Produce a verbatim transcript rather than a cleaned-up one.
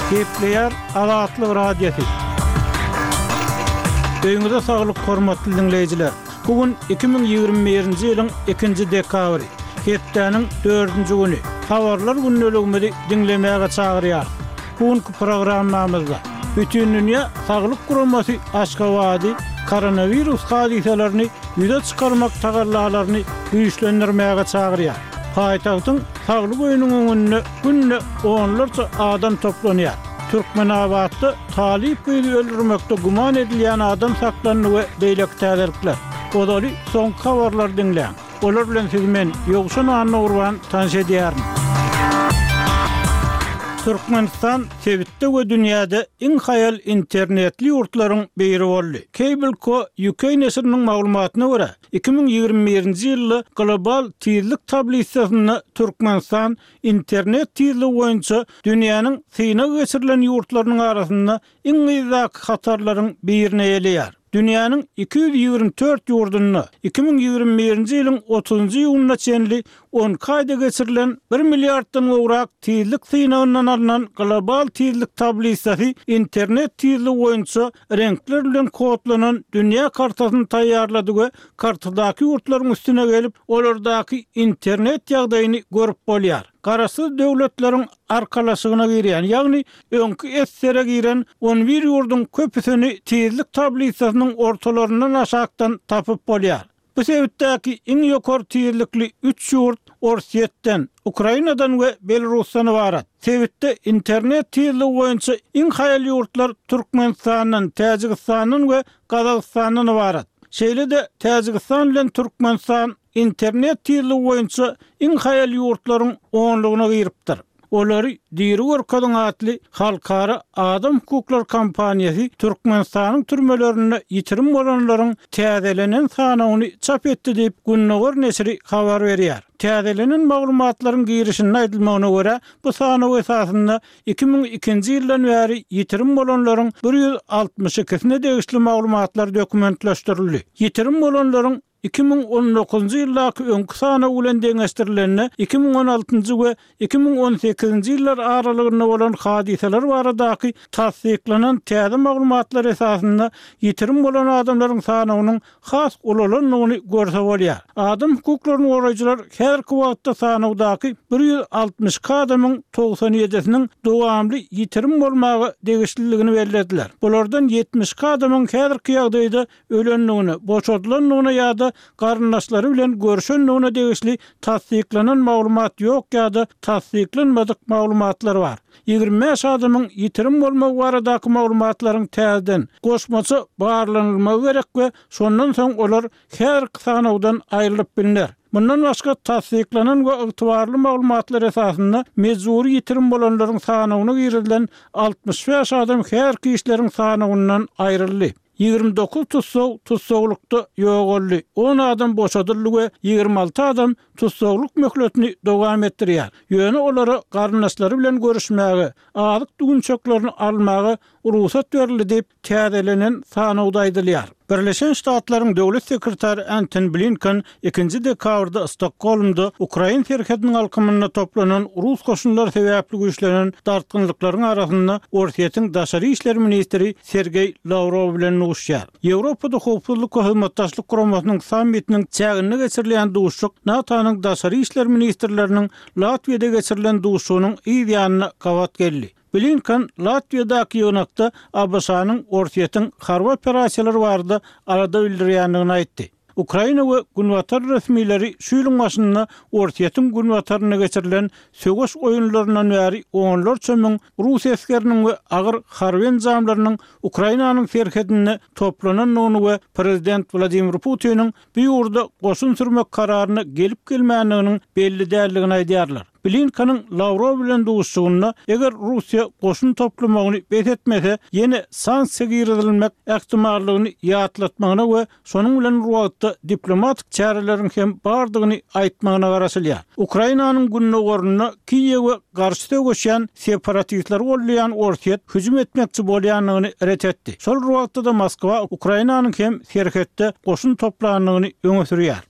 Kepleyer Azatlyk Radiosu. Öňüňizde saglyk hormatly dinleýijiler. Bugün iki bin ýygrimi birinji ýylyň ikinji dekabry, hepdeniň dördünji güni. Habarlar günneligimizi dinlemäge çagyrýar. Bugünkü programmamyzda bütün dünýä saglyk guramasy aşgabaty koronavirus hadiselerini ýüze çykarmak tagarlalaryny güýçlendirmäge çagyrýar. Haýtagyň saglyk öýünüň öňünde günne onlarça adam toplanýar. Türkmenabadda talip öýünü öldürmekde guman edilýän adam saklanyny we beýlek täzelikler. Olary soň habarlar dinleýän. Olar bilen siz men ýogşan anna urban tanış edýärin. Türkmenistan sebitde we dünýäde iň haýal internetli ýurtlaryň biri boldy. Cable.co U K nesriniň maglumatyna görä, iki bin ýygrimi birinji ýylda global tizlik tabelisasyny Türkmenistan internet tizligi boýunça dünýäniň syna geçirilen ýurtlarynyň arasynda iň ýyzak hatarlaryň birine ýelýär. Dünýäniň iki yüz ýygrimi dört ýurduny iki bin ýygrimi birinji ýylyň otuzunjy ýylyna çenli on kaýda geçirilen bir milliarddan gowrak tizlik synagyndan alynan global tizlik tablisasy internet tizligi boýunça renkler bilen kodlanan dünýä kartasyny taýýarlady we kartadaky ýurtlaryň üstüne gelip olardaky internet ýagdaýyny görüp bolýar. Garasyz döwletleriň arkalaşygyna girýän, ýagny öňkü essere giren on bir ýurdun köpüsini tizlik tablisasynyň ortalaryndan aşakdan tapyp bolýar. Bu sebäpdäki iň ýokary tizlikli üç ýurt Orsiýetden, Ukrainadan we Belarusdan ibarat. Sebäpde internet tizligi boýunça iň haýal ýurtlar Türkmenistanyň, Täjikistanyň we Gazagystanyň ibarat. Şeýle-de Täjikistan bilen Türkmenistan internet tizligi boýunça iň haýal ýurtlaryň onlugyna giripdir. Olary Diri Görkadyň atly halkara adam hukuklar kampaniýasy Türkmenistanyň türmelerinde ýitirim bolanlaryň täzelenen sanawyny çap etdi diýip Günneger nesri habar berýär. Täzelenen maglumatlaryň girişinde aýdylmagyna görä, bu sanawy esasynda iki bin ikinji ýyldan bäri ýitirim bolanlaryň bir yüz altmış ikisine degişli maglumatlar dokumentleşdirildi. Ýitirim bolanlaryň iki bin on dokuzunjy ýyldaky öňkü sana bilen deňeşdirilenine iki bin on altyncy we iki bin on sekizinji ýyllar aralygynda bolan hadiseler baradaky tasdiklanan täze maglumatlar esasynda ýitirim bolan adamlaryň sanawynyň has ulanyny görse bolýar. Adam hukuklaryny goraýjylar häzirki wagtda sanawdaky bir yüz altmış adamyň doksan ýedisiniň dowamly ýitirim bolmagy degişliligini bellädiler. Bulardan yetmiş adamyň häzirki ýagdaýda ölenligini, boşadylanyny ýa-da garyndaşlary bilen görüşenligine degişli tasdiklanan maglumat ýok ýa-da tasdiklanmadyk maglumatlar bar. ýygrimi beş adamyň ýitirim bolmagy baradaky maglumatlaryň täzeden goşmaça barlanylmagy gerek we şondan soň olar her sanawdan aýrylyp bilinler. Bundan başga tasdiklanan we ygtybarly maglumatlar esasynda mezuri ýitirim bolanlaryň sanawyna girilen altmış beş adam her kişileriň sanawyndan aýryldy. ýygrimi dokuz tutsaw tutsaglykda ýok boldy. on adam boşadyldy we ýygrimi alty adam tutsaglyk möhletini dowam etdirýär. Ýöne olara garyndaşlary bilen görüşmäge, azyk düňçeklaryny almagy ruhsat berildi diýip täzelenen sanawda aýdylýar. Birleşen Ştatlaryň döwlet sekretary Antony Blinken ikinji dekabrda Stockholmda Ukraina terhetiniň alkymyna toplanan Rus goşunlar sebäpli güýçlenen dartgynlyklaryň arasynda Orsiýetiň daşary işler ministri Sergey Lavrov bilen uguşýar. Ýewropada howpsuzlyk we hyzmatdaşlyk guramasynyň sammitiniň çägini geçirilen duşuk NATO'nyň daşary işler ministrleriniň Latwiýada geçirilen duşugynyň ýa-da gawat geldi. Blinken Latviýadaky ýönekde A B S-nyň Orsiýetiň harby operasiýalary barada arada bildirýändigini aýtdy. Ukraina we Günwatar resmileri şu ýylyň başynda Orsiýetiň Günwataryna geçirilen söwüş oýunlaryndan bäri onlarça müň Rus eskeriniň we agyr harby enzamlarynyň Ukrainanyň terhetine toplananyny we prezident Vladimir Putiniň bu ýurda goşun sürmek kararyny gelip gelmänliginiň belli däldigini aýdýarlar. Blinken'in Lavrov bilen duşugyna eger Russiýa goşun toplamagyny betetmese, ýene sanksiýa girilmek ähtimallygyny ýatlatmagyna we şonuň bilen ruwatda diplomatik çäreleriň hem bardygyny aýtmagyna garaşylýar. Ukrainanyň günnegorunyna Kiýewe garşy tögüşýän separatistler bolýan Orsiýet hüjüm etmekçi bolýanlygyny ret etdi. Şol ruwatda da Moskwa Ukrainanyň hem terhetde goşun toplanyny öňe sürýär.